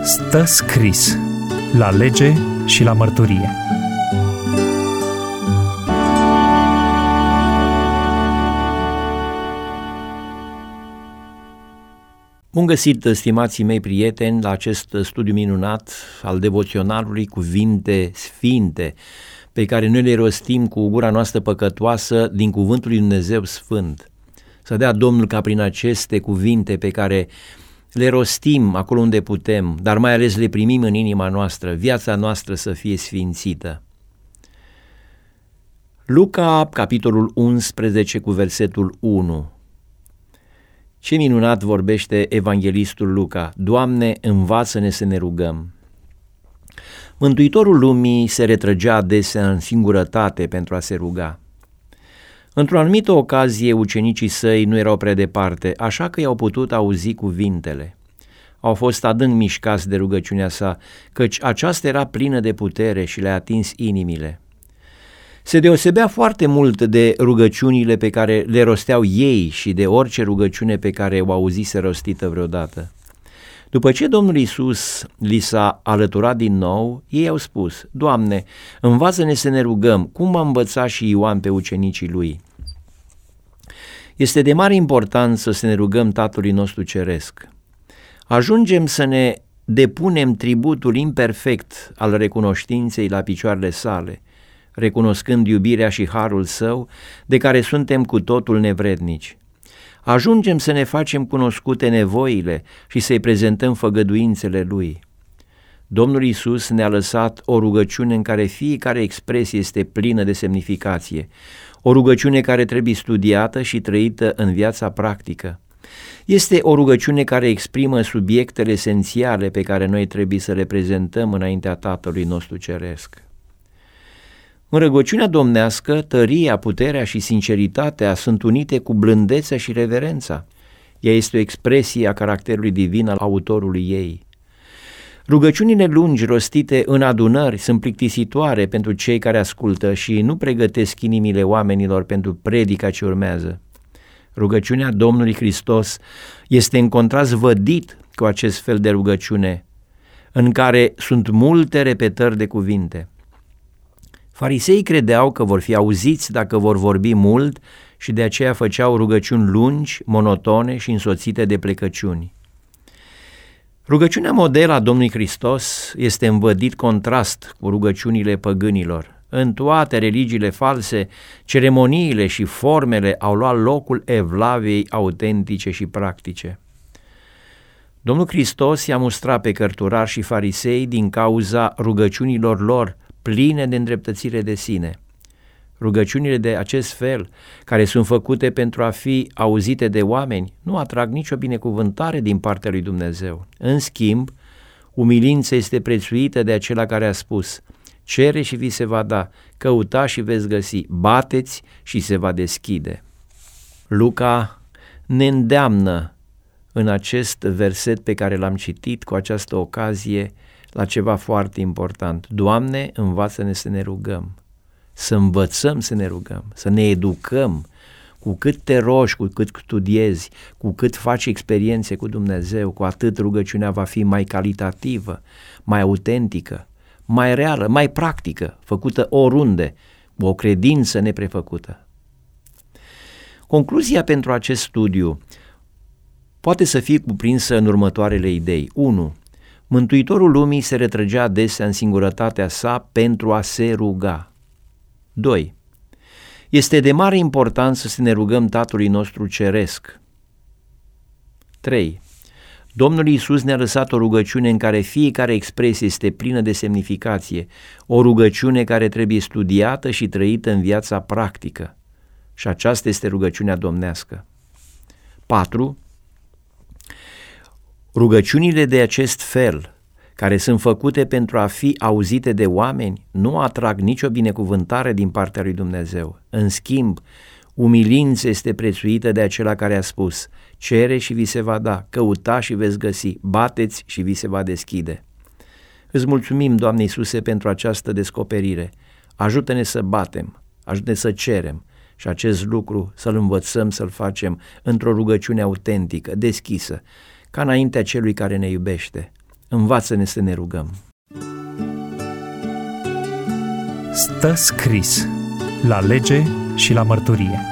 Stă scris la lege și la mărturie. Bun găsit, stimații mei prieteni, la acest studiu minunat al devoționalului Cuvinte Sfinte, pe care noi le rostim cu gura noastră păcătoasă din Cuvântul lui Dumnezeu Sfânt. Să dea Domnul ca prin aceste cuvinte pe care le rostim acolo unde putem, dar mai ales le primim în inima noastră, viața noastră să fie sfințită. Luca, capitolul 11, cu versetul 1. Ce minunat vorbește evanghelistul Luca: Doamne, învață-ne să ne rugăm. Mântuitorul lumii se retrăgea adesea în singurătate pentru a se ruga. Într-o anumită ocazie, ucenicii săi nu erau prea departe, așa că i-au putut auzi cuvintele. Au fost adânc mișcați de rugăciunea sa, căci aceasta era plină de putere și le-a atins inimile. Se deosebea foarte mult de rugăciunile pe care le rosteau ei și de orice rugăciune pe care o auzise rostită vreodată. După ce Domnul Iisus li s-a alăturat din nou, ei au spus: Doamne, învață-ne să ne rugăm, cum a învățat și Ioan pe ucenicii lui. Este de mare importanță să ne rugăm Tatălui nostru Ceresc. Ajungem să ne depunem tributul imperfect al recunoștinței la picioarele sale, recunoscând iubirea și harul său, de care suntem cu totul nevrednici. Ajungem să ne facem cunoscute nevoile și să-i prezentăm făgăduințele lui. Domnul Iisus ne-a lăsat o rugăciune în care fiecare expresie este plină de semnificație, o rugăciune care trebuie studiată și trăită în viața practică. Este o rugăciune care exprimă subiectele esențiale pe care noi trebuie să le prezentăm înaintea Tatălui nostru Ceresc. În rugăciunea domnească, tăria, puterea și sinceritatea sunt unite cu blândețea și reverența. Ea este o expresie a caracterului divin al autorului ei. Rugăciunile lungi rostite în adunări sunt plictisitoare pentru cei care ascultă și nu pregătesc inimile oamenilor pentru predica ce urmează. Rugăciunea Domnului Hristos este în contrast vădit cu acest fel de rugăciune, în care sunt multe repetări de cuvinte. Fariseii credeau că vor fi auziți dacă vor vorbi mult și de aceea făceau rugăciuni lungi, monotone și însoțite de plecăciuni. Rugăciunea modelă a Domnului Hristos este în vădit contrast cu rugăciunile păgânilor. În toate religiile false, ceremoniile și formele au luat locul evlaviei autentice și practice. Domnul Hristos i-a mustrat pe cărturari și farisei din cauza rugăciunilor lor pline de îndreptățire de sine. Rugăciunile de acest fel, care sunt făcute pentru a fi auzite de oameni, nu atrag nicio binecuvântare din partea lui Dumnezeu. În schimb, umilința este prețuită de acela care a spus: cere și vi se va da, căutați și veți găsi, bateți și se va deschide. Luca ne îndeamnă în acest verset pe care l-am citit cu această ocazie la ceva foarte important. Doamne, învață-ne să ne rugăm, să învățăm să ne rugăm, să ne educăm. Cu cât te rogi, cu cât studiezi, cu cât faci experiențe cu Dumnezeu, cu atât rugăciunea va fi mai calitativă, mai autentică, mai reală, mai practică, făcută oriunde, o credință neprefăcută. Concluzia pentru acest studiu poate să fie cuprinsă în următoarele idei. 1. Mântuitorul lumii se retrăgea adesea în singurătatea sa pentru a se ruga. 2. Este de mare importanță să ne rugăm Tatălui nostru Ceresc. 3. Domnul Iisus ne-a lăsat o rugăciune în care fiecare expresie este plină de semnificație, o rugăciune care trebuie studiată și trăită în viața practică. Și aceasta este rugăciunea domnească. 4. Rugăciunile de acest fel, care sunt făcute pentru a fi auzite de oameni, nu atrag nicio binecuvântare din partea lui Dumnezeu. În schimb, umilința este prețuită de acela care a spus: cere și vi se va da, căutați și veți găsi, bateți și vi se va deschide. Îți mulțumim, Doamne Iisuse, pentru această descoperire. Ajută-ne să batem, ajută-ne să cerem și acest lucru să-l învățăm să-l facem într-o rugăciune autentică, deschisă, ca înaintea celui care ne iubește. învață-ne să ne rugăm. Stă scris la lege și la mărturie.